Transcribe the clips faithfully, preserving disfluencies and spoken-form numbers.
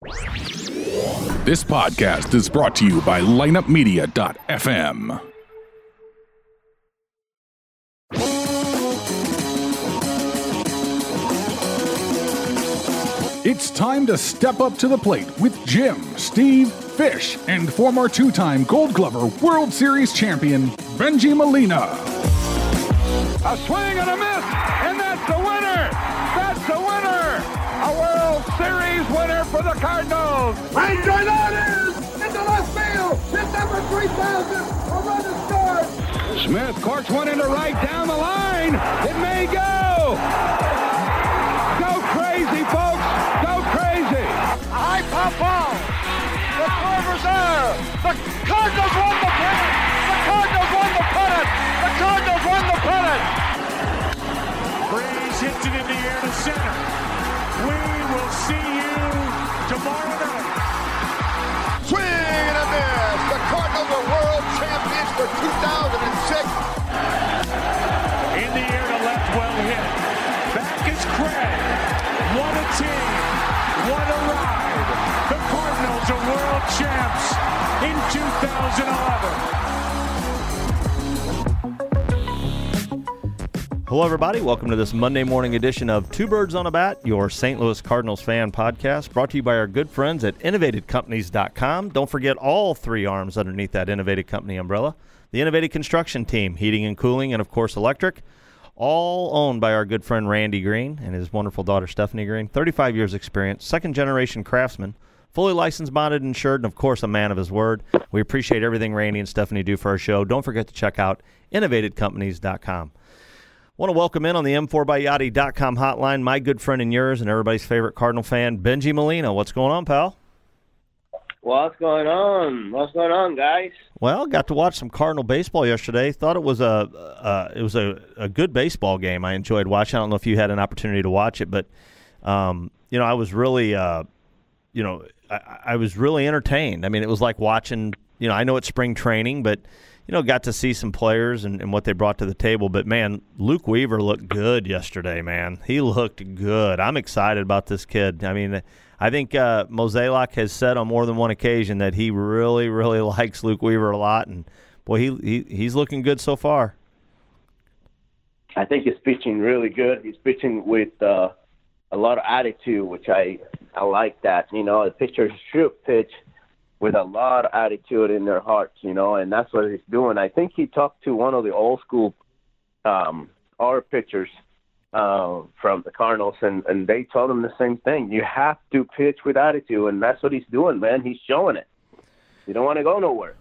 This podcast is brought to you by lineup media dot f m. It's time to step up to the plate with Jim, Steve, Fish, and former two-time Gold Glover World Series champion, Bengie Molina. A swing and a miss, and that's the winner! That's the winner! A World Series winner for the Cardinals! Right drive out is into left field! Hit number three thousand! A run is scored! Smith corks one into right down the line! It may go! Go crazy, folks! Go crazy! A high pop ball! The Corvers there! The Cardinals won the pennant! The Cardinals won the pennant! The Cardinals won the pennant! Breeze hits it in the air to center. We will see you tomorrow night. Swing and a miss! The Cardinals are world champions for two thousand six. In the air to left, well hit. Back is Craig. What a team. What a ride. The Cardinals are world champs in two thousand eleven. Hello, everybody. Welcome to this Monday morning edition of Two Birds on a Bat, your Saint Louis Cardinals fan podcast, brought to you by our good friends at innovative companies dot com. Don't forget all three arms underneath that Innovative Company umbrella. The Innovative Construction Team, heating and cooling, and, of course, electric, all owned by our good friend Randy Green and his wonderful daughter Stephanie Green. thirty-five years experience, second-generation craftsman, fully licensed, bonded, insured, and, of course, a man of his word. We appreciate everything Randy and Stephanie do for our show. Don't forget to check out innovative companies dot com. Want to welcome in on the M four by Yachty dot com hotline my good friend and yours and everybody's favorite Cardinal fan, Bengie Molina. What's going on, pal? What's going on? What's going on, guys? Well, got to watch some Cardinal baseball yesterday. Thought it was a uh, it was a, a good baseball game. I enjoyed watching. I don't know if you had an opportunity to watch it, but um, you know, I was really uh, you know, I, I was really entertained. I mean, it was like watching. You know, I know it's spring training, but you know, got to see some players and, and what they brought to the table. But, man, Luke Weaver looked good yesterday, man. He looked good. I'm excited about this kid. I mean, I think uh, Mozeliak has said on more than one occasion that he really, really likes Luke Weaver a lot. And, boy, he, he he's looking good so far. I think he's pitching really good. He's pitching with uh, a lot of attitude, which I, I like that. You know, the pitchers should pitch with a lot of attitude in their hearts, you know, and that's what he's doing. I think he talked to one of the old school um, our pitchers uh, from the Cardinals, and, and they told him the same thing. You have to pitch with attitude, and that's what he's doing, man. He's showing it. You don't want to go nowhere.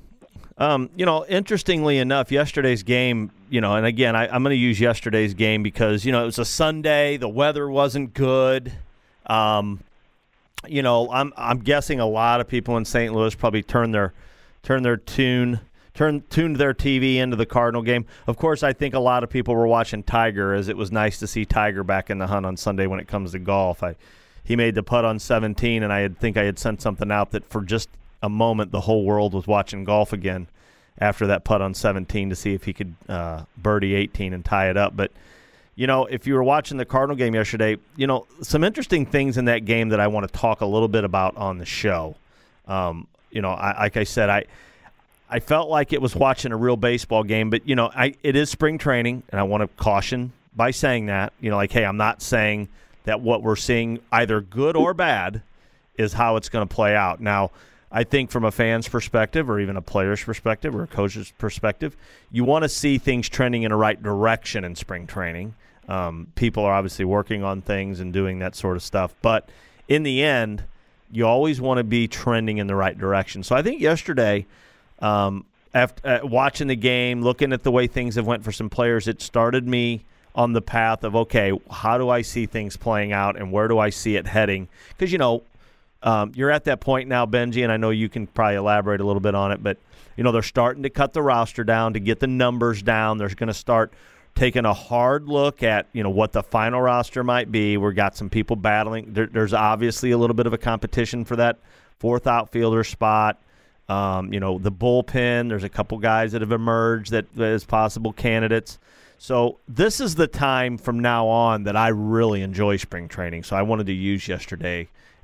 Um, you know, interestingly enough, yesterday's game, you know, and again, I, I'm going to use yesterday's game because, you know, it was a Sunday. The weather wasn't good. Um You know, I'm I'm guessing a lot of people in Saint Louis probably turned their turn their tune turn tuned their T V into the Cardinal game. Of course, I think a lot of people were watching Tiger, as it was nice to see Tiger back in the hunt on Sunday when it comes to golf. I he made the putt on seventeen, and I had, think I had sent something out that for just a moment the whole world was watching golf again after that putt on seventeen to see if he could uh, birdie eighteen and tie it up. But you know, if you were watching the Cardinal game yesterday, you know, some interesting things in that game that I want to talk a little bit about on the show. Um, you know, I, like I said, I I felt like it was watching a real baseball game, but, you know, I it is spring training, and I want to caution by saying that. You know, like, hey, I'm not saying that what we're seeing, either good or bad, is how it's going to play out. Now, I think from a fan's perspective or even a player's perspective or a coach's perspective, you want to see things trending in the right direction in spring training. Um, people are obviously working on things and doing that sort of stuff. But in the end, you always want to be trending in the right direction. So I think yesterday, um, after uh, watching the game, looking at the way things have went for some players, it started me on the path of, okay, how do I see things playing out and where do I see it heading? Because, you know, um, you're at that point now, Bengie, and I know you can probably elaborate a little bit on it, but, you know, they're starting to cut the roster down to get the numbers down. They're going to start taking a hard look at, you know, what the final roster might be. We've got some people battling. There, there's obviously a little bit of a competition for that fourth outfielder spot. Um, you know, the bullpen, there's a couple guys that have emerged that as possible candidates. So this is the time from now on that I really enjoy spring training. So I wanted to use yesterday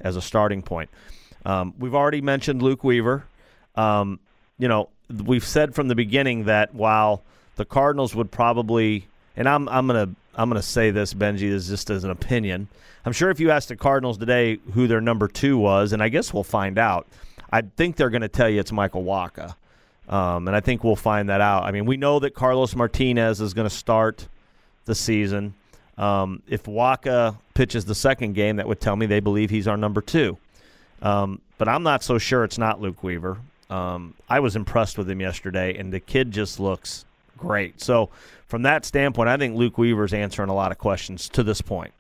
as a starting point. Um, we've already mentioned Luke Weaver. Um, you know, we've said from the beginning that while the Cardinals would probably, and I'm I'm gonna I'm gonna say this, Benji, is just as an opinion. I'm sure if you asked the Cardinals today who their number two was, and I guess we'll find out, I think they're going to tell you it's Michael Wacha. Um, and I think we'll find that out. I mean, we know that Carlos Martinez is going to start the season. Um, if Wacha pitches the second game, that would tell me they believe he's our number two. Um, but I'm not so sure it's not Luke Weaver. Um, I was impressed with him yesterday, and the kid just looks great. So from that standpoint, I think Luke Weaver's answering a lot of questions to this point.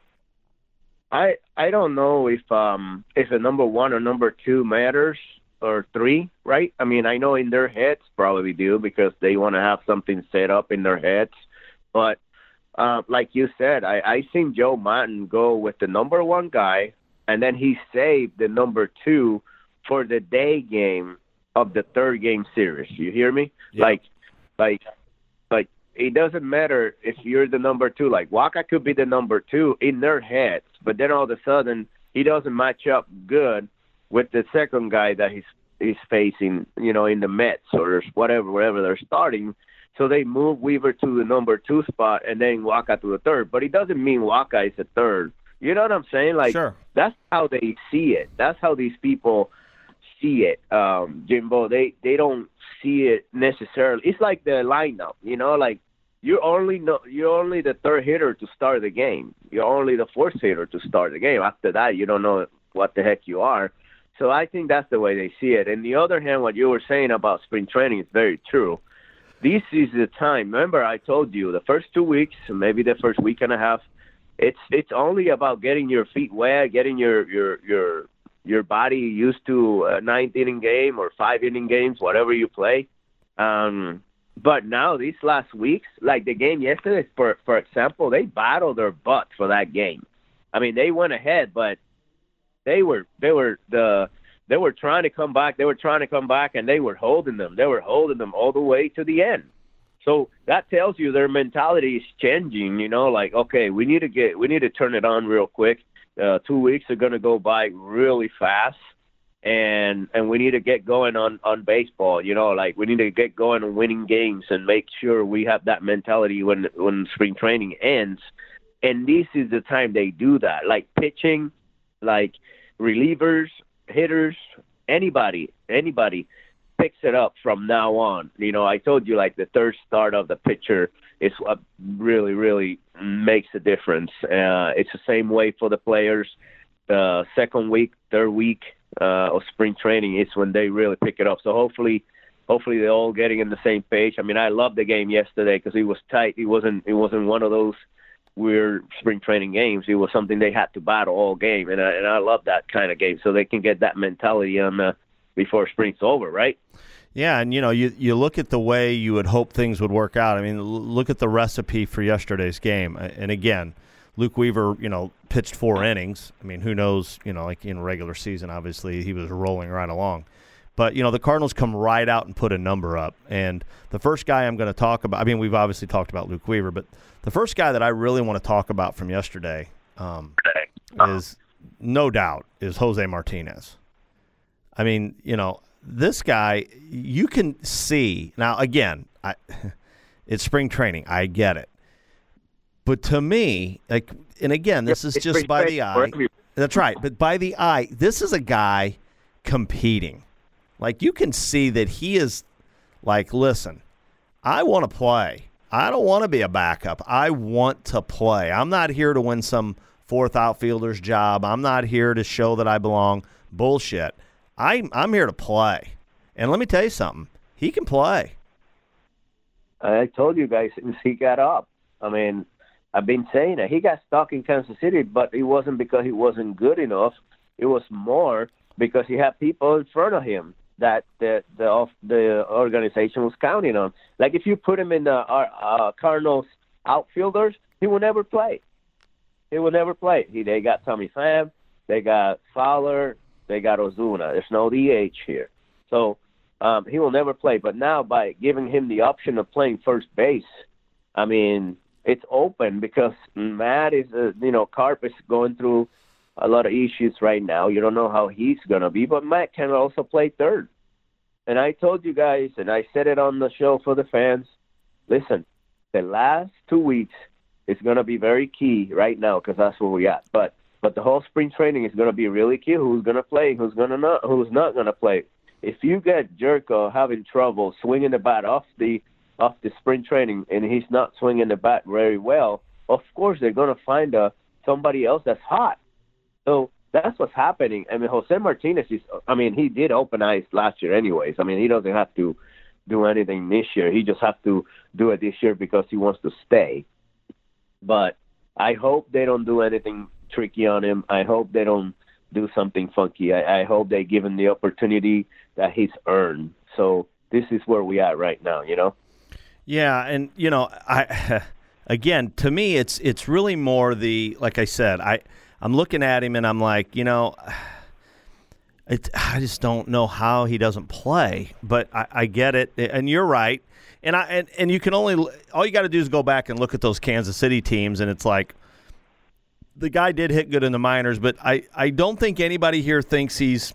I I don't know if um if the number one or number two matters or three, right? I mean, I know in their heads probably do because they want to have something set up in their heads. But uh, like you said, I I seen Joe Maddon go with the number one guy, and then he saved the number two for the day game of the third game series. You hear me? Yeah. Like like like. It doesn't matter if you're the number two. Like, Wacha could be the number two in their heads, but then all of a sudden he doesn't match up good with the second guy that he's he's facing, you know, in the Mets or whatever, wherever they're starting. So they move Weaver to the number two spot and then Wacha to the third. But it doesn't mean Wacha is the third. You know what I'm saying? Like, sure. That's how they see it. That's how these people see it, um, Jimbo. They they don't see it necessarily. It's like the lineup, you know, like you're only no, you're only the third hitter to start the game. You're only the fourth hitter to start the game. After that, you don't know what the heck you are. So I think that's the way they see it. And the other hand, what you were saying about spring training is very true. This is the time. Remember, I told you the first two weeks, maybe the first week and a half, it's it's only about getting your feet wet, getting your your your your body used to a ninth inning game or five inning games, whatever you play. Um, but now these last weeks, like the game yesterday, for for example, they battled their butts for that game. I mean, they went ahead, but they were they were the they were trying to come back. They were trying to come back, and they were holding them. They were holding them all the way to the end. So that tells you their mentality is changing. You know, like, okay, we need to get we need to turn it on real quick. Uh, two weeks are going to go by really fast, and and we need to get going on, on baseball. You know, like we need to get going on winning games and make sure we have that mentality when when spring training ends. And this is the time they do that. Like pitching, like relievers, hitters, anybody, anybody picks it up from now on. You know, I told you, like, the third start of the pitcher is what really, really makes a difference. Uh, it's the same way for the players. The second week, third week uh, of spring training is when they really pick it up. So hopefully, hopefully they're all getting in the same page. I mean, I loved the game yesterday because it was tight. It wasn't, it wasn't one of those weird spring training games. It was something they had to battle all game, and I, and I love that kind of game so they can get that mentality on uh, before spring's over, right? Yeah, and, you know, you, you look at the way you would hope things would work out. I mean, look at the recipe for yesterday's game. And, again, Luke Weaver, you know, pitched four innings. I mean, who knows, you know, like in regular season, obviously, he was rolling right along. But, you know, the Cardinals come right out and put a number up. And the first guy I'm going to talk about, I mean, we've obviously talked about Luke Weaver, but the first guy that I really want to talk about from yesterday um, is, no doubt, is Jose Martinez. I mean, you know, this guy, you can see. Now, again, I, it's spring training. I get it. But to me, like, and again, this is just by the eye. That's right. But by the eye, this is a guy competing. Like, you can see that he is like, listen, I want to play. I don't want to be a backup. I want to play. I'm not here to win some fourth outfielder's job. I'm not here to show that I belong. Bullshit. I, I'm here to play. And let me tell you something. He can play. I told you guys since he got up. I mean, I've been saying that. He got stuck in Kansas City, but it wasn't because he wasn't good enough. It was more because he had people in front of him that the the, the organization was counting on. Like, if you put him in the uh, uh, Cardinals outfielders, he will never play. He will never play. He, they got Tommy Pham. They got Fowler. They got Ozuna. There's no D H here. So um, he will never play. But now, by giving him the option of playing first base, I mean, it's open because Matt is, uh, you know, Carp is going through a lot of issues right now. You don't know how he's going to be, but Matt can also play third. And I told you guys, and I said it on the show for the fans, listen, the last two weeks is going to be very key right now because that's where we at. But but the whole spring training is going to be really key. Who's going to play? Who's going to not? Who's not going to play? If you get Jerko having trouble swinging the bat off the off the spring training and he's not swinging the bat very well, of course they're going to find a, somebody else that's hot. So that's what's happening. I mean, Jose Martinez is. I mean, he did open eyes last year, anyways. I mean, he doesn't have to do anything this year. He just has to do it this year because he wants to stay. But I hope they don't do anything tricky on him. I hope they don't do something funky. I, I hope they give him the opportunity that he's earned. So this is where we are right now, you know? Yeah, and, you know, I again, to me, it's it's really more the, like I said, I, I'm looking at him and I'm like, you know, it, I just don't know how he doesn't play. But I, I get it, and you're right. And I and, and you can only all you got to do is go back and look at those Kansas City teams, and it's like the guy did hit good in the minors, but I, I don't think anybody here thinks he's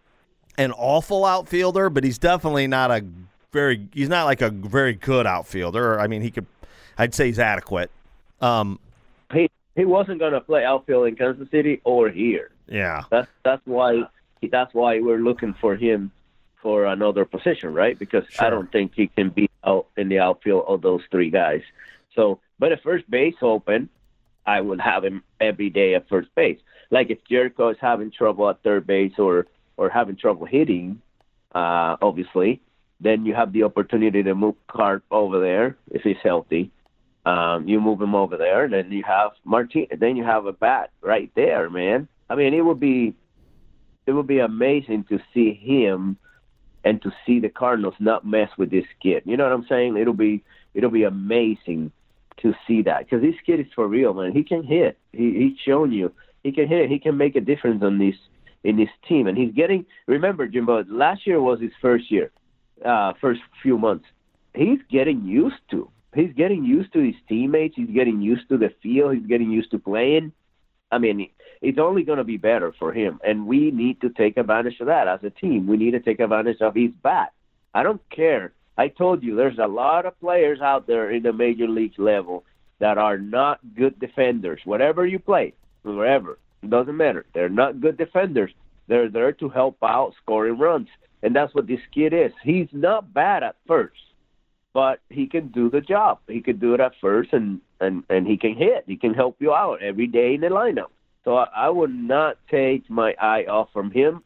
an awful outfielder, but he's definitely not a very he's not like a very good outfielder. I mean, he could I'd say he's adequate. Um, he he wasn't going to play outfield in Kansas City or here. Yeah, that's that's why that's why we're looking for him for another position, right? Because sure. I don't think he can be out in the outfield of those three guys. So, but if first base open, I would have him every day at first base. Like if Jericho is having trouble at third base or, or having trouble hitting, uh, obviously, then you have the opportunity to move Carp over there if he's healthy. Um, you move him over there, and then you have Martin. Then you have a bat right there, man. I mean, it would be it would be amazing to see him and to see the Cardinals not mess with this kid. You know what I'm saying? It'll be it'll be amazing to see that because this kid is for real, man. He can hit. He, he's shown you he can hit. He can make a difference on this in this team, and he's getting. Remember, Jimbo, last year was his first year, uh, first few months. He's getting used to. He's getting used to his teammates. He's getting used to the field. He's getting used to playing. I mean, it's only going to be better for him, and we need to take advantage of that as a team. We need to take advantage of his bat. I don't care. I told you there's a lot of players out there in the major league level that are not good defenders. Whatever you play, wherever, it doesn't matter. They're not good defenders. They're there to help out scoring runs, and that's what this kid is. He's not bad at first, but he can do the job. He can do it at first, and, and, and he can hit. He can help you out every day in the lineup. So I, I would not take my eye off from him.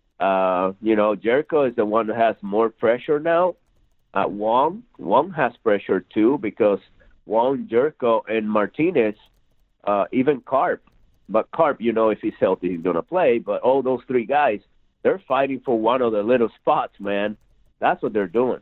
Uh, you know, Jericho is the one that has more pressure now. Uh, Wong, Wong has pressure too because Wong, Jericho, and Martinez, uh, even Carp. But Carp, you know, if he's healthy, he's going to play. But all those three guys, they're fighting for one of the little spots, man. That's what they're doing.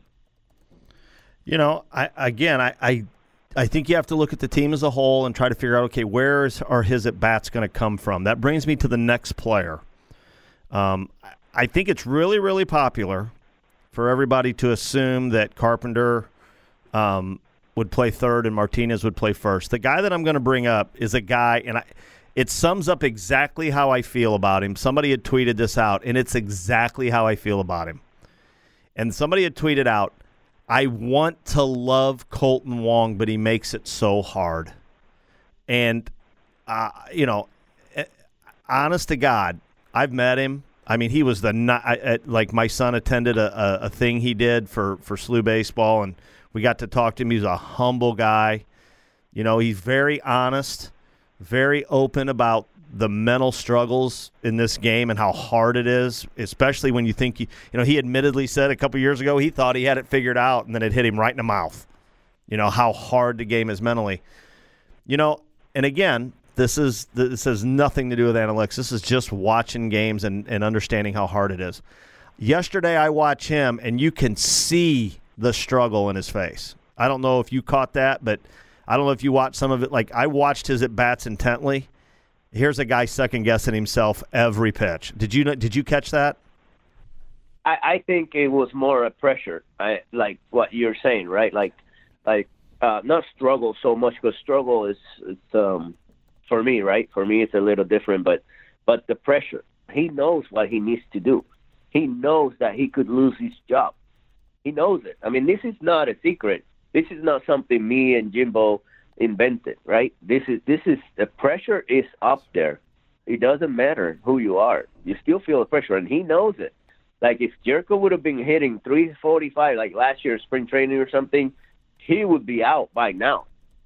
You know, I again, I, I I think you have to look at the team as a whole and try to figure out, okay, where is, are his at-bats going to come from? That brings me to the next player. Um, I think it's really, really popular for everybody to assume that Carpenter um, would play third and Martinez would play first. The guy that I'm going to bring up is a guy, and I, it sums up exactly how I feel about him. Somebody had tweeted this out, and it's exactly how I feel about him. And somebody had tweeted out, I want to love Colton Wong, but he makes it so hard. And, uh, you know, honest to God, I've met him. I mean, he was the not, I, like my son attended a, a, a thing he did for, for S L U baseball, and we got to talk to him. He's a humble guy. You know, he's very honest, very open about the mental struggles in this game and how hard it is, especially when you think, you, you know, he admittedly said a couple years ago he thought he had it figured out, and then it hit him right in the mouth. You know, how hard the game is mentally. You know, and again, this is this has nothing to do with analytics. This is just watching games and, and understanding how hard it is. Yesterday I watched him, and you can see the struggle in his face. I don't know if you caught that, but I don't know if you watched some of it. Like, I watched his at-bats intently. Here's a guy second-guessing himself every pitch. Did you did you catch that? I, I think it was more a pressure, I, like what you're saying, right? Like, like uh, not struggle so much, because struggle is, it's, um, for me, right? For me, it's a little different. But but the pressure. He knows what he needs to do. He knows that he could lose his job. He knows it. I mean, this is not a secret. This is not something me and Jimbo invented, right? This is this is the pressure is up there. It doesn't matter who you are. You still feel the pressure, and he knows it. Like if Jericho would have been hitting three forty-five like last year spring training or something, he would be out by now,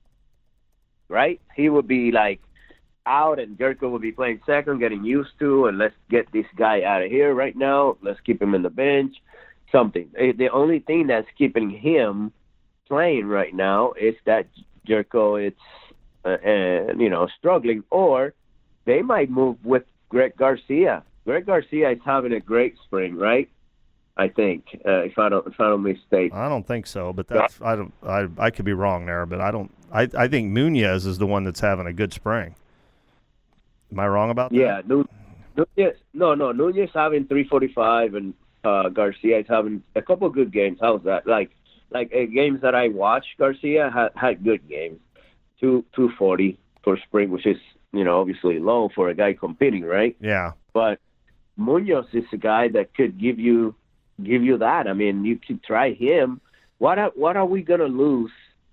right? He would be like out, and Jericho would be playing second, getting used to, and let's get this guy out of here right now. Let's keep him in the bench, something. The only thing that's keeping him playing right now is that Jericho is, uh, uh, you know, struggling, or they might move with Greg Garcia. Greg Garcia is having a great spring, right? I think, uh, if I don't, if I don't mistake. I don't think so, but that's I don't. I I could be wrong there, but I don't. I I think Nunez is the one that's having a good spring. Am I wrong about that? Yeah, Nunez. No, no, Nunez having three forty-five, and uh, Garcia is having a couple of good games. How's that? Like, like uh, games that I watched, Garcia had had good games. Two two forty for spring, which is, you know, obviously low for a guy competing, right? Yeah. But Munoz is a guy that could give you give you that. I mean, you could try him. What are, what are we gonna lose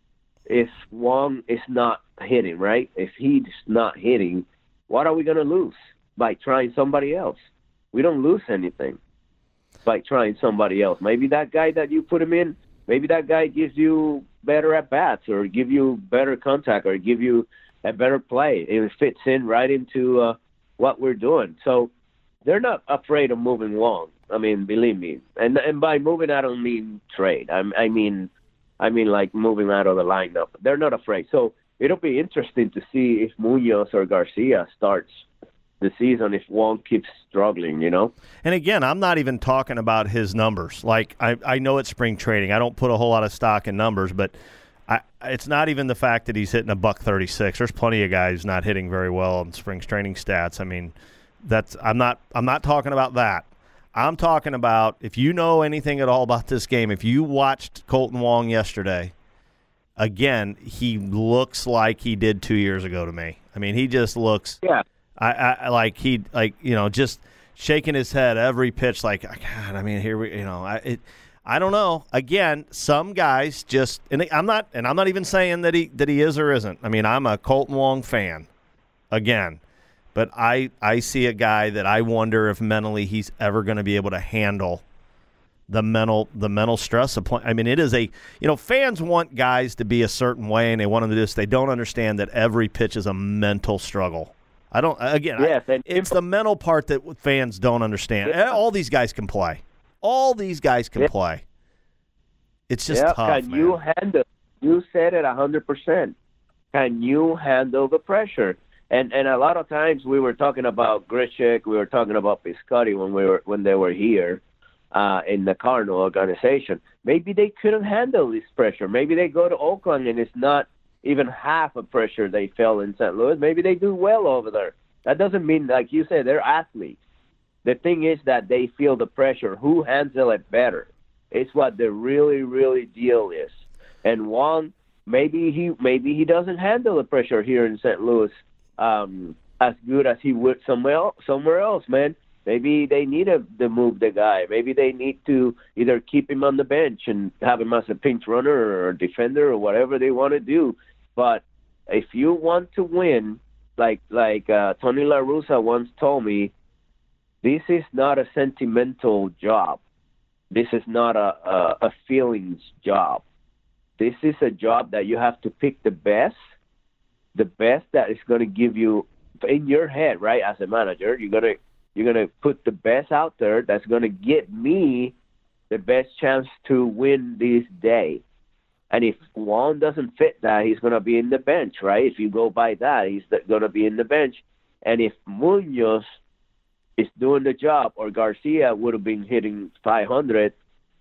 if Wong is not hitting, right? If he's not hitting, what are we gonna lose by trying somebody else? We don't lose anything by trying somebody else. Maybe that guy that you put him in, maybe that guy gives you better at bats, or give you better contact, or give you a better play. It fits in right into uh, what we're doing. So they're not afraid of moving Wong. I mean, believe me. And and by moving, I don't mean trade. I, I mean, I mean like moving out of the lineup. They're not afraid. So it'll be interesting to see if Munoz or Garcia starts the season if Wong keeps struggling, you know? And again, I'm not even talking about his numbers. Like, I, I know it's spring training. I don't put a whole lot of stock in numbers, but I, it's not even the fact that he's hitting a buck thirty-six. There's plenty of guys not hitting very well in spring training stats. I mean, that's I'm not I'm not talking about that. I'm talking about, if you know anything at all about this game, if you watched Kolten Wong yesterday, again, he looks like he did two years ago to me. I mean, he just looks yeah. I, I like he like you know just shaking his head every pitch, like, God, I mean, here we you know I it, I don't know. Again, some guys just, and I'm not and I'm not even saying that he that he is or isn't. I mean, I'm a Kolten Wong fan, again. But I, I see a guy that I wonder if mentally he's ever going to be able to handle the mental the mental stress of playing. I mean, it is a, you know, fans want guys to be a certain way, and they want them to do this. They don't understand that every pitch is a mental struggle. I don't, again, yes, I, and it's the mental part that fans don't understand. Yeah. All these guys can play. All these guys can yeah. play. It's just yeah, tough, Can man. you handle, you said it one hundred percent. Can you handle the pressure? And and a lot of times we were talking about Grichuk, we were talking about Piscotty when we were when they were here uh, in the Cardinal organization. Maybe they couldn't handle this pressure. Maybe they go to Oakland and it's not even half of pressure they felt in Saint Louis. Maybe they do well over there. That doesn't mean, like you said, they're athletes. The thing is that they feel the pressure. Who handles it better? It's what the really, really deal is. And Wong, maybe he maybe he doesn't handle the pressure here in Saint Louis Um, as good as he would somewhere else, somewhere else, man. Maybe they need to, to move the guy. Maybe they need to either keep him on the bench and have him as a pinch runner or a defender or whatever they want to do. But if you want to win, like like uh, Tony La Russa once told me, this is not a sentimental job. This is not a, a, a feelings job. This is a job that you have to pick the best, the best that is going to give you in your head, right? As a manager, you're gonna you're gonna put the best out there that's going to get me the best chance to win this day. And if Wong doesn't fit that, he's going to be in the bench, right? If you go by that, he's going to be in the bench. And if Munoz is doing the job, or Garcia would have been hitting five hundred,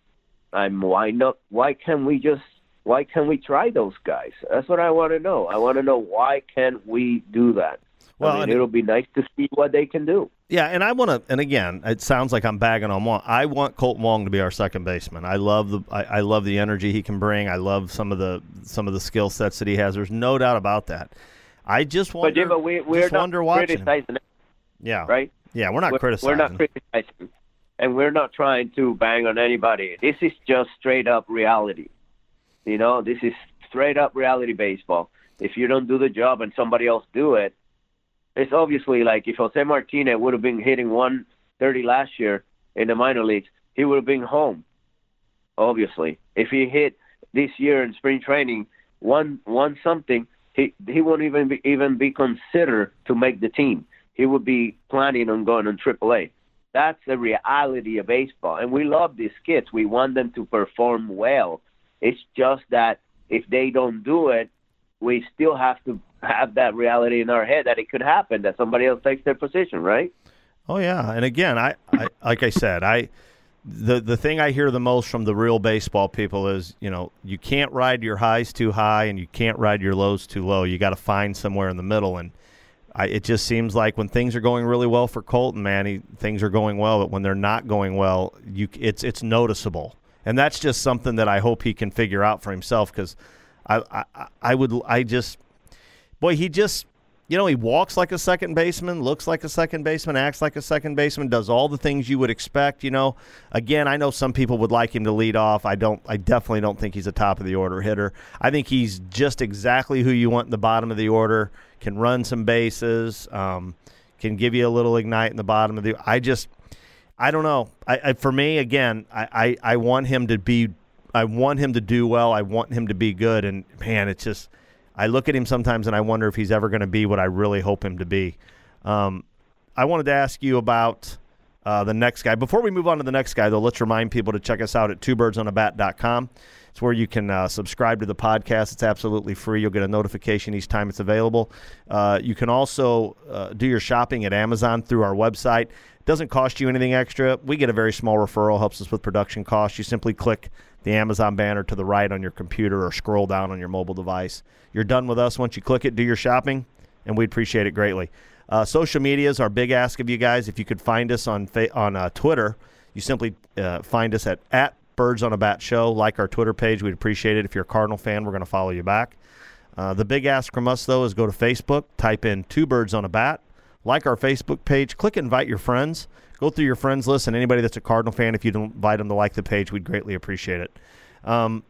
I'm why not? Why can't we just? Why can't we try those guys? That's what I want to know. I want to know, why can't we do that? Well, I mean, it'll be nice to see what they can do. Yeah, and I want to, and again, it sounds like I'm bagging on Wong. I want Kolten Wong to be our second baseman. I love the, I, I love the energy he can bring. I love some of the, some of the skill sets that he has. There's no doubt about that. I just wonder, but, yeah, but we, we're just not wonder watching criticizing him. Yeah. Right? Yeah, we're not we're, criticizing. We're not criticizing. And we're not trying to bang on anybody. This is just straight-up reality. You know, this is straight-up reality baseball. If you don't do the job and somebody else do it, it's obviously like if Jose Martinez would have been hitting one thirty last year in the minor leagues, he would have been home, obviously. If he hit this year in spring training one one something, he he won't even be, even be considered to make the team. He would be planning on going on triple A. That's the reality of baseball. And we love these kids. We want them to perform well. It's just that if they don't do it, we still have to have that reality in our head that it could happen, that somebody else takes their position, right? Oh, yeah. And again, I, I like I said, I the the thing I hear the most from the real baseball people is, you know, you can't ride your highs too high and you can't ride your lows too low. You got to find somewhere in the middle. And I, it just seems like when things are going really well for Colton, man, he, things are going well. But when they're not going well, you it's it's noticeable. And that's just something that I hope he can figure out for himself, because I, I I would I just boy he just you know he walks like a second baseman, looks like a second baseman, acts like a second baseman, does all the things you would expect. You know, again, I know some people would like him to lead off. I don't. I definitely don't think he's a top of the order hitter. I think he's just exactly who you want in the bottom of the order. Can run some bases, um, can give you a little ignite in the bottom of the. I just, I don't know. I, I for me again, I, I, I want him to be. I want him to do well. I want him to be good. And man, it's just. I look at him sometimes and I wonder if he's ever going to be what I really hope him to be. Um, I wanted to ask you about uh, the next guy. Before we move on to the next guy, though, let's remind people to check us out at two birds on a bat dot com. It's where you can uh, subscribe to the podcast. It's absolutely free. You'll get a notification each time it's available. Uh, you can also uh, do your shopping at Amazon through our website. It doesn't cost you anything extra. We get a very small referral, helps us with production costs. You simply click the Amazon banner to the right on your computer or scroll down on your mobile device. You're done with us. Once you click it, do your shopping, and we'd appreciate it greatly. Uh, social media is our big ask of you guys. If you could find us on fa- on uh, Twitter, you simply uh, find us at, at Birds on a Bat Show. Like our Twitter page. We'd appreciate it. If you're a Cardinal fan, we're going to follow you back. Uh, the big ask from us, though, is go to Facebook, type in Two Birds on a Bat, like our Facebook page, click invite your friends. Go through your friends list, and anybody that's a Cardinal fan, if you don't invite them to like the page, we'd greatly appreciate it. Um,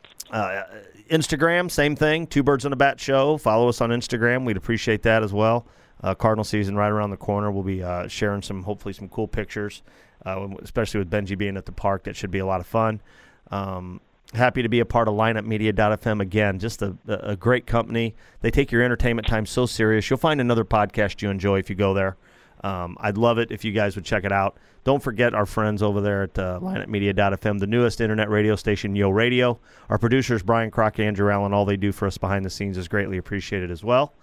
uh, Instagram, same thing, Two Birds on a Bat Show. Follow us on Instagram. We'd appreciate that as well. Uh, Cardinal season right around the corner. We'll be uh, sharing some, hopefully some cool pictures, uh, especially with Benji being at the park. That should be a lot of fun. Um, happy to be a part of lineup media dot f m again. Just a, a great company. They take your entertainment time so serious. You'll find another podcast you enjoy if you go there. Um, I'd love it if you guys would check it out. Don't forget our friends over there at uh, lineup media dot f m, the newest internet radio station, Yo Radio. Our producers, Brian Crock, Andrew Allen, all they do for us behind the scenes is greatly appreciated as well.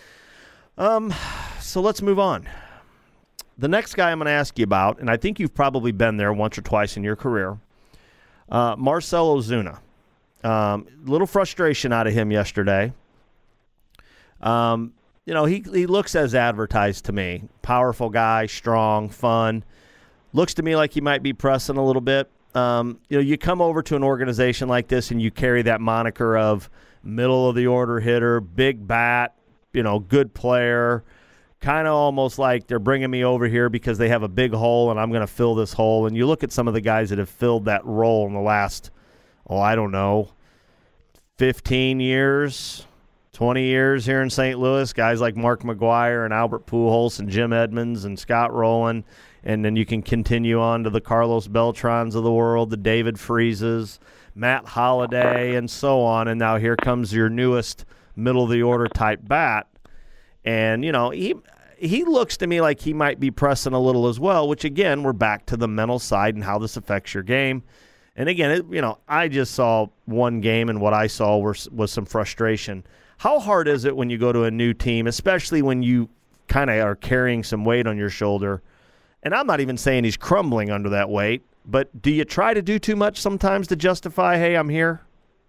Um, so let's move on. The next guy I'm going to ask you about, and I think you've probably been there once or twice in your career, uh, Marcell Ozuna. Um, little frustration out of him yesterday. Um, you know, he he looks as advertised to me. Powerful guy, strong, fun. Looks to me like he might be pressing a little bit. Um, you know, you come over to an organization like this and you carry that moniker of middle of the order hitter, big bat, you know, good player, kind of almost like they're bringing me over here because they have a big hole and I'm going to fill this hole. And you look at some of the guys that have filled that role in the last, oh, I don't know, fifteen years, twenty years here in Saint Louis, guys like Mark McGwire and Albert Pujols and Jim Edmonds and Scott Rowland. And then you can continue on to the Carlos Beltrans of the world, the David Freeses, Matt Holliday, and so on. And now here comes your newest middle-of-the-order type bat. And, you know, he he looks to me like he might be pressing a little as well, which, again, we're back to the mental side and how this affects your game. And, again, it, you know, I just saw one game, and what I saw was, was some frustration. How hard is it when you go to a new team, especially when you kind of are carrying some weight on your shoulder? And I'm not even saying he's crumbling under that weight, but do you try to do too much sometimes to justify, hey, I'm here?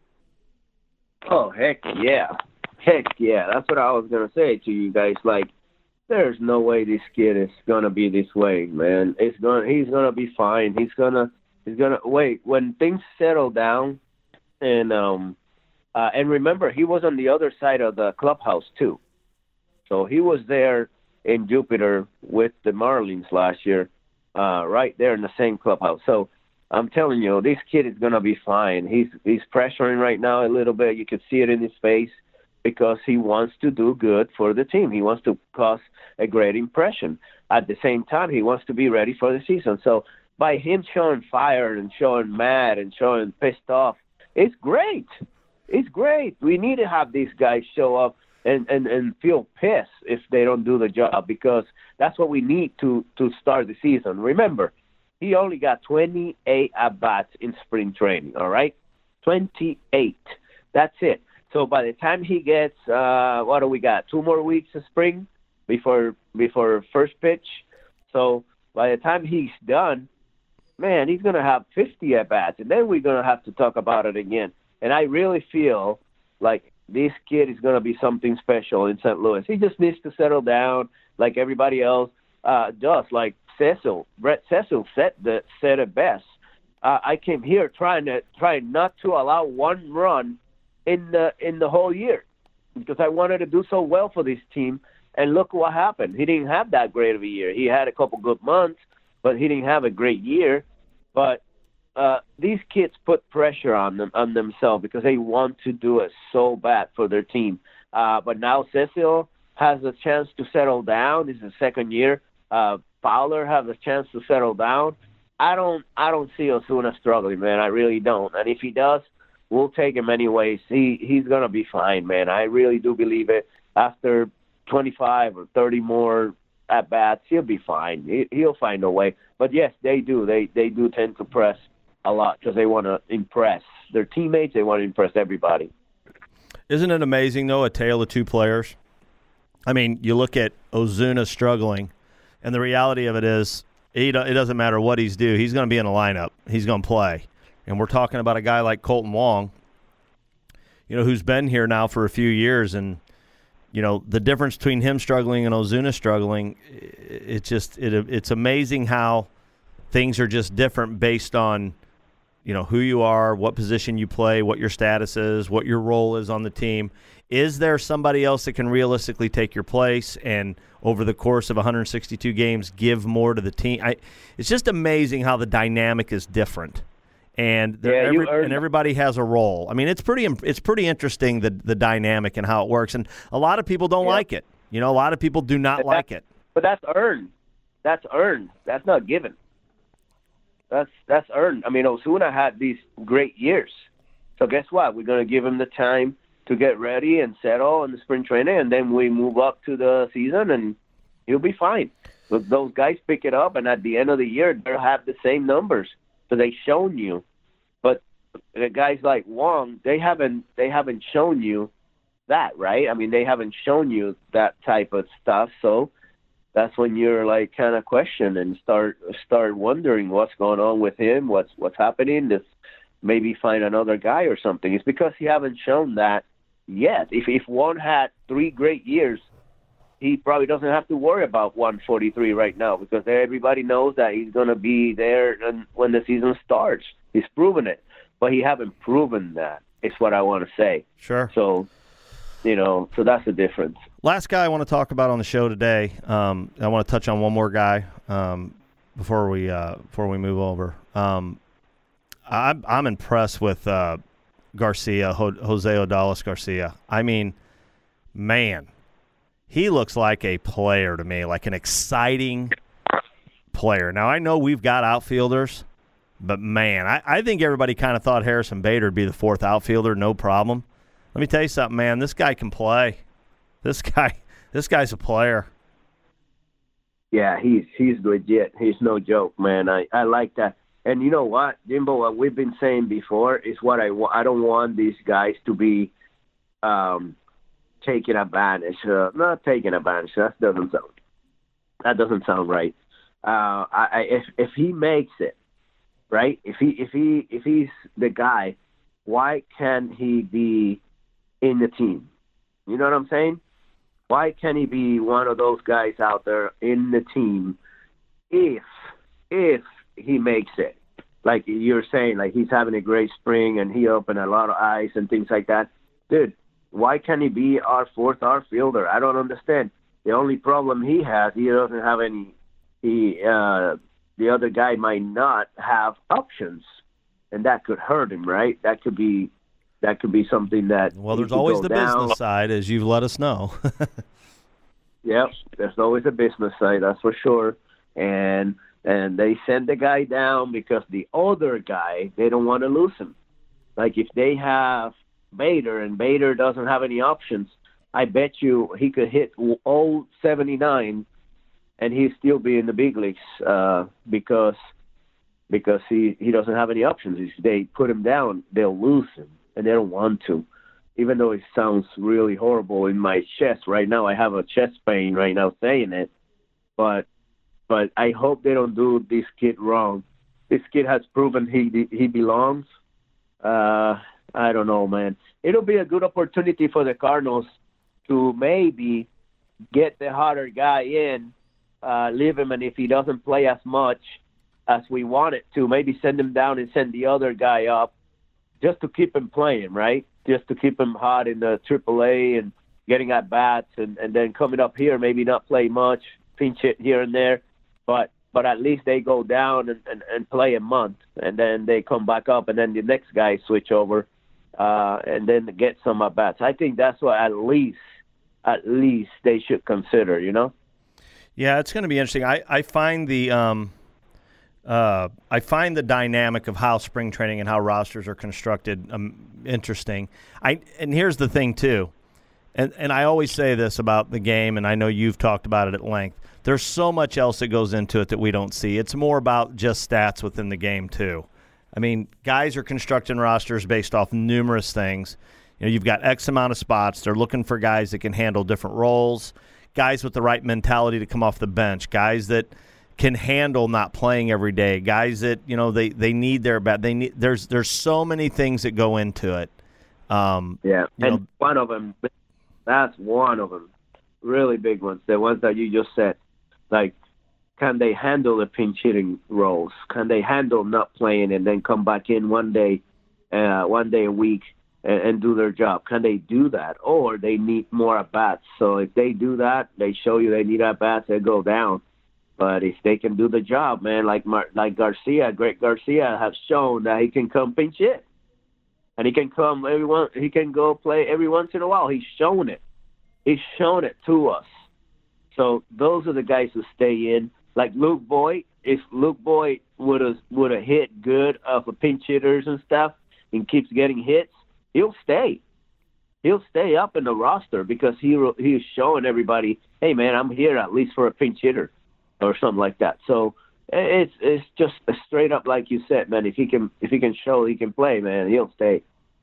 Oh, heck yeah. Heck yeah. That's what I was going to say to you guys. Like, there's no way this kid is going to be this way, man. It's going he's going to be fine. He's going to he's going to wait when things settle down. And um uh, and remember, he was on the other side of the clubhouse too. So he was there in Jupiter with the Marlins last year, uh, right there in the same clubhouse. So I'm telling you, this kid is going to be fine. He's he's pressuring right now a little bit. You can see it in his face because he wants to do good for the team. He wants to cause a great impression. At the same time, he wants to be ready for the season. So by him showing fire and showing mad and showing pissed off, it's great. It's great. We need to have these guys show up and, and, and feel pissed if they don't do the job, because that's what we need to, to start the season. Remember, he only got twenty-eight at-bats in spring training, all right? twenty-eight. That's it. So by the time he gets, uh, what do we got, two more weeks of spring before before first pitch? So by the time he's done, man, he's going to have fifty at-bats, and then we're going to have to talk about it again. And I really feel like this kid is going to be something special in Saint Louis. He just needs to settle down like everybody else uh, does, like Cecil. Brett Cecil said, the, said it best. Uh, I came here trying to trying not to allow one run in the in the whole year because I wanted to do so well for this team. And look what happened. He didn't have that great of a year. He had a couple good months, but he didn't have a great year. But uh, these kids put pressure on them on themselves because they want to do it so bad for their team. Uh, but now Cecil has a chance to settle down. This is the second year. Uh, Fowler has a chance to settle down. I don't I don't see Osuna struggling, man. I really don't. And if he does, we'll take him anyways. He he's gonna be fine, man. I really do believe it. After twenty-five or thirty more at bats, he'll be fine. He, he'll find a way. But yes, they do. They they do tend to press a lot because they want to impress their teammates. They want to impress everybody. Isn't it amazing though, a tale of two players? I mean, you look at Ozuna struggling, and the reality of it is, he, it doesn't matter what he's due. He's going to be in a lineup. He's going to play. And we're talking about a guy like Colton Wong, you know, who's been here now for a few years, and you know, the difference between him struggling and Ozuna struggling, it's just it, it's amazing how things are just different based on, you know, who you are, what position you play, what your status is, what your role is on the team. Is there somebody else that can realistically take your place and over the course of one hundred sixty-two games give more to the team? I, it's just amazing how the dynamic is different. And yeah, every, earned- and everybody has a role. I mean, it's pretty it's pretty interesting, the the dynamic and how it works. And a lot of people don't yeah. like it. You know, a lot of people do not but like it. But that's earned. That's earned. That's not given. That's that's earned. I mean, Osuna had these great years. So guess what? We're going to give him the time to get ready and settle in the spring training, and then we move up to the season, and he'll be fine. But those guys pick it up, and at the end of the year, they'll have the same numbers. So they've shown you. But the guys like Wong, they haven't they haven't shown you that, right? I mean, they haven't shown you that type of stuff. So that's when you're like kind of question and start start wondering what's going on with him, what's what's happening. This maybe find another guy or something. It's because he haven't shown that yet. If if Wong had three great years, he probably doesn't have to worry about one forty-three right now because everybody knows that he's going to be there when the season starts. He's proven it, but he haven't proven that. Is what I want to say. Sure. So, you know, so that's the difference. Last guy I want to talk about on the show today. Um, I want to touch on one more guy um, before we uh, before we move over. Um, I'm I'm impressed with uh, Garcia, Jose Odalis Garcia. I mean, man. He looks like a player to me, like an exciting player. Now, I know we've got outfielders, but, man, I, I think everybody kind of thought Harrison Bader would be the fourth outfielder, no problem. Let me tell you something, man. This guy can play. This guy, this guy's a player. Yeah, he's he's legit. He's no joke, man. I, I like that. And you know what, Jimbo, what we've been saying before is what I want. I don't want these guys to be um, – taking advantage, uh, not taking advantage. That doesn't sound. That doesn't sound right. Uh, I, I, if if he makes it, right? If he if he if he's the guy, why can't he be in the team? You know what I'm saying? Why can't he be one of those guys out there in the team? If if he makes it, like you're saying, like he's having a great spring and he opened a lot of eyes and things like that, dude. Why can't he be our fourth outfielder? I don't understand. The only problem he has, he doesn't have any. He uh, the other guy might not have options, and that could hurt him, right? That could be that could be something that. Well, there's always the down. business side, as you've let us know. Yep, there's always a business side, that's for sure. And and they send the guy down because the other guy, they don't want to lose him. Like if they have Bader and Bader doesn't have any options, I bet you he could hit oh seventy-nine and he'd still be in the big leagues uh, because because he, he doesn't have any options. If they put him down, they'll lose him, and they don't want to. Even though it sounds really horrible in my chest right now, I have a chest pain right now saying it, but but I hope they don't do this kid wrong. This kid has proven he he belongs. Uh, I don't know, man. It'll be a good opportunity for the Cardinals to maybe get the hotter guy in, uh, leave him, and if he doesn't play as much as we want it to, maybe send him down and send the other guy up just to keep him playing, right? Just to keep him hot in the triple A and getting at bats, and, and then coming up here, maybe not play much, pinch it here and there, but but at least they go down and, and, and play a month, and then they come back up, and then the next guy switch over, uh, and then get some at bats. I think that's what at least at least they should consider, you know? Yeah, it's going to be interesting. I, I find the um, uh, I find the dynamic of how spring training and how rosters are constructed um, interesting. I and here's the thing too, and and I always say this about the game, and I know you've talked about it at length. There's so much else that goes into it that we don't see. It's more about just stats within the game too. I mean, guys are constructing rosters based off numerous things. You know, you've got X amount of spots. They're looking for guys that can handle different roles, guys with the right mentality to come off the bench, guys that can handle not playing every day, guys that, you know, they, they need their bat. They need there's there's so many things that go into it. Um, yeah, and know, one of them, that's one of them, really big ones, the ones that you just said. Like, can they handle the pinch hitting roles? Can they handle not playing and then come back in one day, uh, one day a week and, and do their job? Can they do that? Or they need more at-bats. So if they do that, they show you they need at-bats, they go down. But if they can do the job, man, like Mar- like Garcia, Greg Garcia has shown that he can come pinch hit. And he can come every one, he can go play every once in a while. He's shown it. He's shown it to us. So those are the guys who stay in. Like Luke Boyd, if Luke Boyd would have would have hit good off of pinch hitters and stuff and keeps getting hits, he'll stay. He'll stay up in the roster because he he's showing everybody, hey man, I'm here at least for a pinch hitter or something like that. So it's it's just straight up like you said, man. If he can if he can show he can play, man, he'll stay.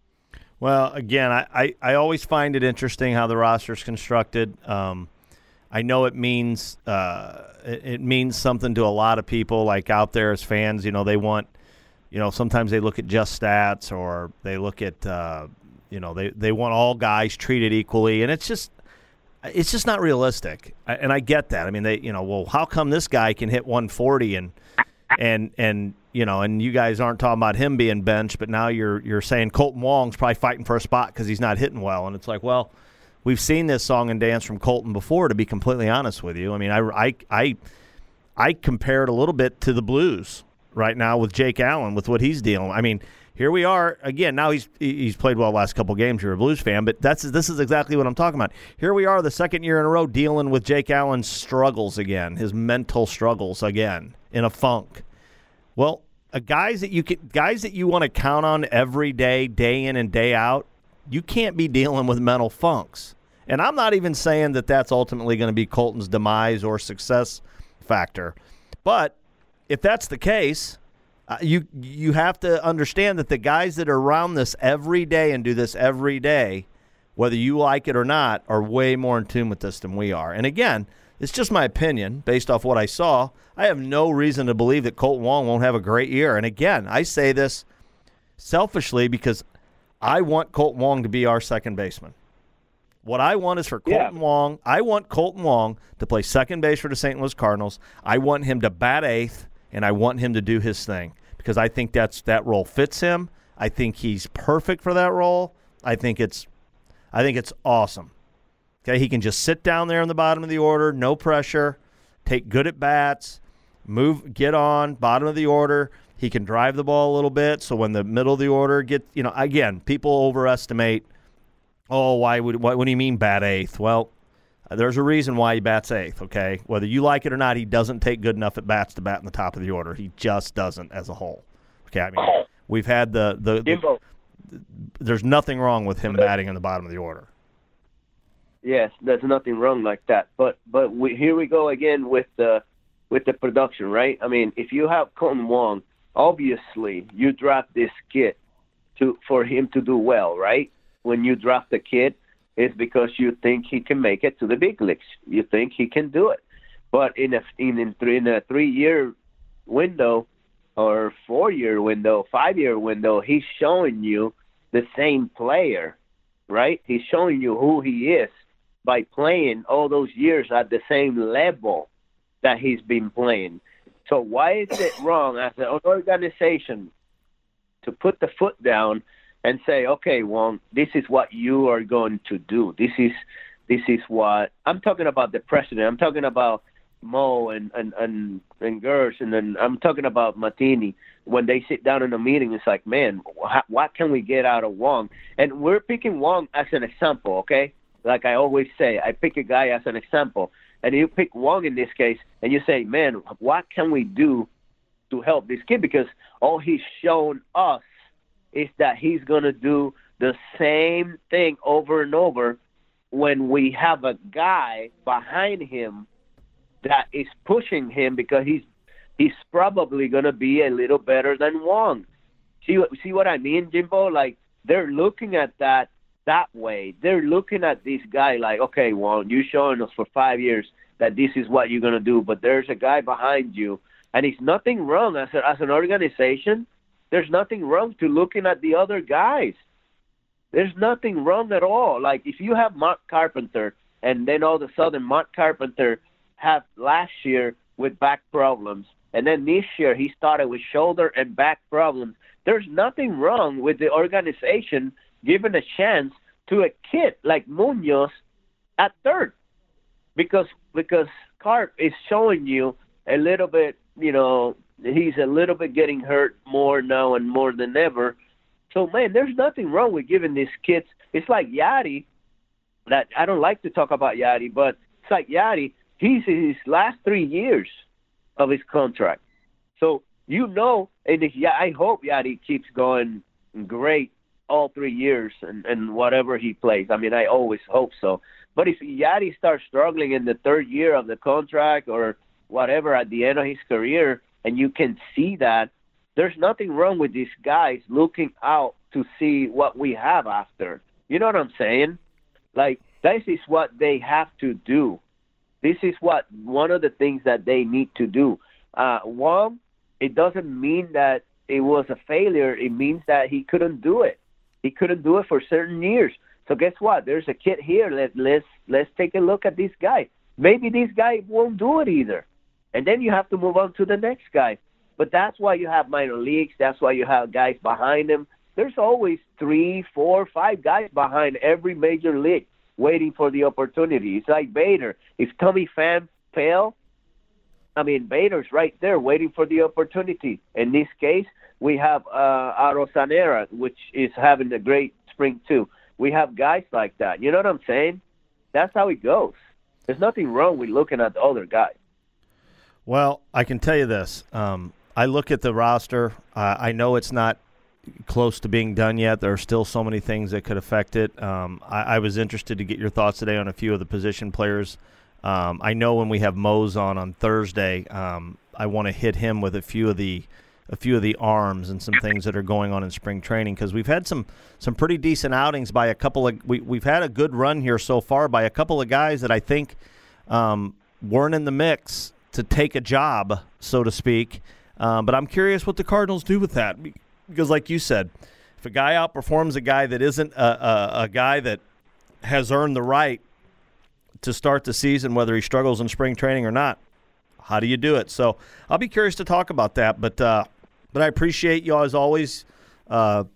Well, again, I, I, I always find it interesting how the roster's constructed. Um, I know it means uh, it, it means something to a lot of people, like out there as fans. You know, they want, you know, sometimes they look at just stats or they look at, uh, you know, they, they want all guys treated equally, and it's just it's just not realistic. I, and I get that. I mean, they, you know, well, how come this guy can hit one forty and and and you know, and you guys aren't talking about him being benched, but now you're you're saying Colton Wong's probably fighting for a spot because he's not hitting well, and it's like, well. We've seen this song and dance from Colton before, to be completely honest with you. I mean, I, I, I, I compare it a little bit to the Blues right now with Jake Allen, with what he's dealing with. I mean, here we are again. Now he's he's played well the last couple games. You're a Blues fan, but that's this is exactly what I'm talking about. Here we are, the second year in a row, dealing with Jake Allen's struggles again, his mental struggles again, in a funk. Well, a guys that you can, guys that you want to count on every day, day in and day out, you can't be dealing with mental funks. And I'm not even saying that that's ultimately going to be Colton's demise or success factor. But if that's the case, uh, you you have to understand that the guys that are around this every day and do this every day, whether you like it or not, are way more in tune with this than we are. And again, it's just my opinion based off what I saw. I have no reason to believe that Colton Wong won't have a great year. And again, I say this selfishly because I want Colton Wong to be our second baseman. What I want is for Colton yeah. Wong. I want Colton Wong to play second base for the Saint Louis Cardinals. I want him to bat eighth, and I want him to do his thing because I think that's that role fits him. I think he's perfect for that role. I think it's, I think it's awesome. Okay, he can just sit down there in the bottom of the order, no pressure, take good at bats, move, get on, bottom of the order. He can drive the ball a little bit, so when the middle of the order gets, you know, again, people overestimate, oh, why would, what, what do you mean bat eighth? Well, there's a reason why he bats eighth, okay? Whether you like it or not, he doesn't take good enough at bats to bat in the top of the order. He just doesn't as a whole. Okay, I mean, we've had the, the, the there's nothing wrong with him batting in the bottom of the order. Yes, there's nothing wrong like that. But but we, here we go again with the with the production, right? I mean, if you have Kolten Wong, obviously you draft this kid to for him to do well, right? When you draft the kid, it's because you think he can make it to the big leagues. You think he can do it. But in a in in, three, in a three-year window or four-year window, five-year window, he's showing you the same player, right? He's showing you who he is by playing all those years at the same level that he's been playing. So why is it wrong as an organization to put the foot down and say, okay, Wong, this is what you are going to do. This is this is what I'm talking about. The president. I'm talking about Mo and and and, and Gersh, and then I'm talking about Martini. When they sit down in a meeting, it's like, man, wh- what can we get out of Wong? And we're picking Wong as an example, okay? Like I always say, I pick a guy as an example. And you pick Wong in this case, and you say, man, what can we do to help this kid? Because all he's shown us is that he's going to do the same thing over and over when we have a guy behind him that is pushing him because he's he's probably going to be a little better than Wong. See, see what I mean, Jimbo? Like, they're looking at that that way. They're looking at this guy like, okay, Wong, you're showing us for five years that this is what you're going to do, but there's a guy behind you. And it's nothing wrong as, a, as an organization. There's nothing wrong to looking at the other guys. There's nothing wrong at all. Like, if you have Mark Carpenter, and then all of a sudden Mark Carpenter had last year with back problems, and then this year he started with shoulder and back problems, there's nothing wrong with the organization giving a chance to a kid like Munoz at third. Because because Carp is showing you a little bit, you know, he's a little bit getting hurt more now and more than ever. So, man, there's nothing wrong with giving these kids. It's like Yadi. That I don't like to talk about Yadi, but it's like Yadi. He's in his last three years of his contract. So, you know, and if, yeah, I hope Yadi keeps going great all three years and, and whatever he plays. I mean, I always hope so. But if Yadi starts struggling in the third year of the contract or whatever at the end of his career, and you can see that, there's nothing wrong with these guys looking out to see what we have after. You know what I'm saying? Like, this is what they have to do. This is what one of the things that they need to do. Uh, one, it doesn't mean that it was a failure. It means that he couldn't do it. He couldn't do it for certain years. So guess what? There's a kid here. Let, let's let's take a look at this guy. Maybe this guy won't do it either. And then you have to move on to the next guy. But that's why you have minor leagues. That's why you have guys behind him. There's always three, four, five guys behind every major league waiting for the opportunity. It's like Bader. If Tommy Pham failed, I mean, Bader's right there waiting for the opportunity. In this case, we have uh, Arosanera, which is having a great spring too. We have guys like that. You know what I'm saying? That's how it goes. There's nothing wrong with looking at the other guys. Well, I can tell you this. Um, I look at the roster. Uh, I know it's not close to being done yet. There are still so many things that could affect it. Um, I, I was interested to get your thoughts today on a few of the position players. Um, I know when we have Mose on on Thursday, um, I want to hit him with a few of the a few of the arms and some things that are going on in spring training, because we've had some some pretty decent outings by a couple of we, we've had a good run here so far by a couple of guys that I think um, weren't in the mix to take a job, so to speak. Um, but I'm curious what the Cardinals do with that, because like you said, if a guy outperforms a guy that isn't a, a, a guy that has earned the right to start the season, whether he struggles in spring training or not, how do you do it? So I'll be curious to talk about that. But uh, but I appreciate you as always uh,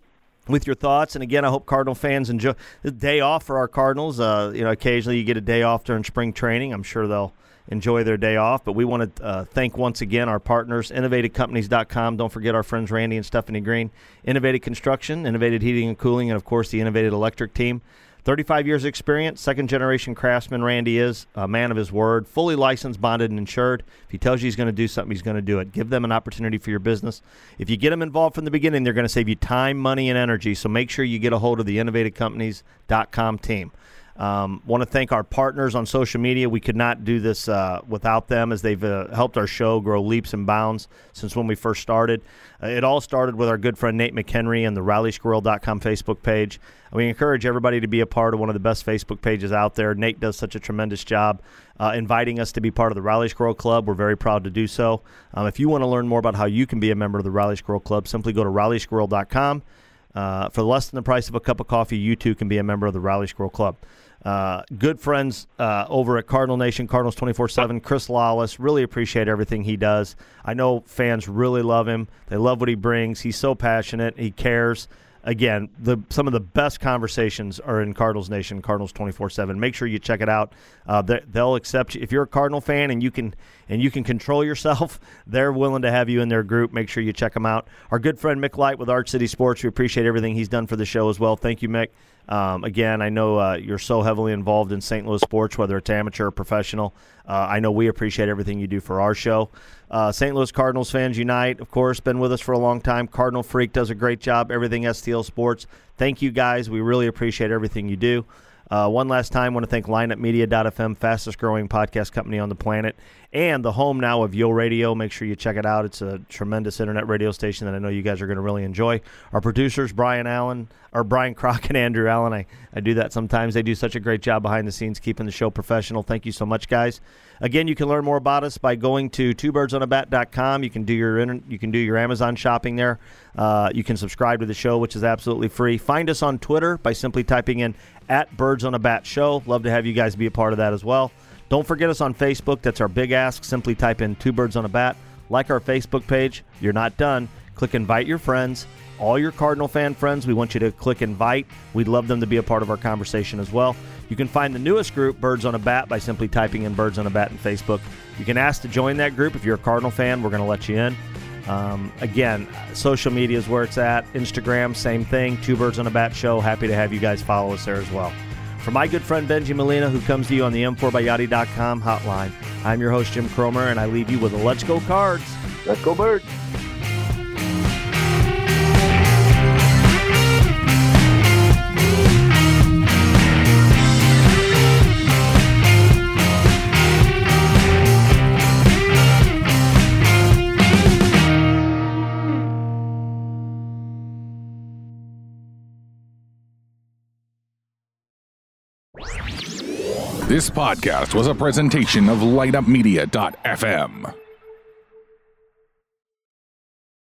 with your thoughts. And again, I hope Cardinal fans enjoy the day off for our Cardinals. Uh, you know, occasionally you get a day off during spring training. I'm sure they'll enjoy their day off. But we want to uh, thank once again our partners, innovative companies dot com. Don't forget our friends Randy and Stephanie Green. Innovative Construction, Innovative Heating and Cooling, and, of course, the Innovative Electric team. thirty-five years experience, second-generation craftsman Randy is, a man of his word, fully licensed, bonded, and insured. If he tells you he's going to do something, he's going to do it. Give them an opportunity for your business. If you get them involved from the beginning, they're going to save you time, money, and energy. So make sure you get a hold of the innovative companies dot com team. Um, want to thank our partners on social media. We could not do this uh, without them, as they've uh, helped our show grow leaps and bounds since when we first started. Uh, it all started with our good friend Nate McHenry and the Rally Squirrel dot com Facebook page. We encourage everybody to be a part of one of the best Facebook pages out there. Nate does such a tremendous job uh, inviting us to be part of the Rally Squirrel Club. We're very proud to do so. Um, if you want to learn more about how you can be a member of the Rally Squirrel Club, simply go to Rally Squirrel dot com. Uh, for less than the price of a cup of coffee, you too can be a member of the Rally Squirrel Club. Uh, good friends uh, over at Cardinal Nation, Cardinals twenty-four seven, Chris Lawless. Really appreciate everything he does. I know fans really love him. They love what he brings. He's so passionate. He cares. Again, the some of the best conversations are in Cardinals Nation, Cardinals twenty-four seven. Make sure you check it out. Uh, they, they'll accept you. If you're a Cardinal fan and you can and you can control yourself, they're willing to have you in their group. Make sure you check them out. Our good friend Mick Light with Arch City Sports. We appreciate everything he's done for the show as well. Thank you, Mick. Um, again, I know uh, you're so heavily involved in Saint Louis sports, whether it's amateur or professional. Uh, I know we appreciate everything you do for our show. Uh, Saint Louis Cardinals fans unite, of course, been with us for a long time. Cardinal Freak does a great job. Everything S T L Sports. Thank you, guys. We really appreciate everything you do. Uh, one last time, I want to thank lineup media dot f m, fastest-growing podcast company on the planet, and the home now of Yo Radio. Make sure you check it out. It's a tremendous internet radio station that I know you guys are going to really enjoy. Our producers, Brian Allen, or Brian Crock and Andrew Allen. I, I do that sometimes. They do such a great job behind the scenes, keeping the show professional. Thank you so much, guys. Again, you can learn more about us by going to two birds on a bat dot com. You can do your inter- you can do your Amazon shopping there. Uh, you can subscribe to the show, which is absolutely free. Find us on Twitter by simply typing in at Birds on a Bat Show. Love to have you guys be a part of that as well. Don't forget us on Facebook. That's our big ask. Simply type in Two Birds on a Bat. Like our Facebook page. You're not done. Click invite your friends. All your Cardinal fan friends, we want you to click invite. We'd love them to be a part of our conversation as well. You can find the newest group, Birds on a Bat, by simply typing in Birds on a Bat in Facebook. You can ask to join that group. If you're a Cardinal fan, we're going to let you in. Um, again, social media is where it's at. Instagram, same thing. Two Birds on a Bat Show. Happy to have you guys follow us there as well. For my good friend Benji Molina, who comes to you on the M four by Yachty dot com hotline, I'm your host, Jim Cromer, and I leave you with a Let's Go Cards. Let's go, Birds. This podcast was a presentation of light up media dot f m.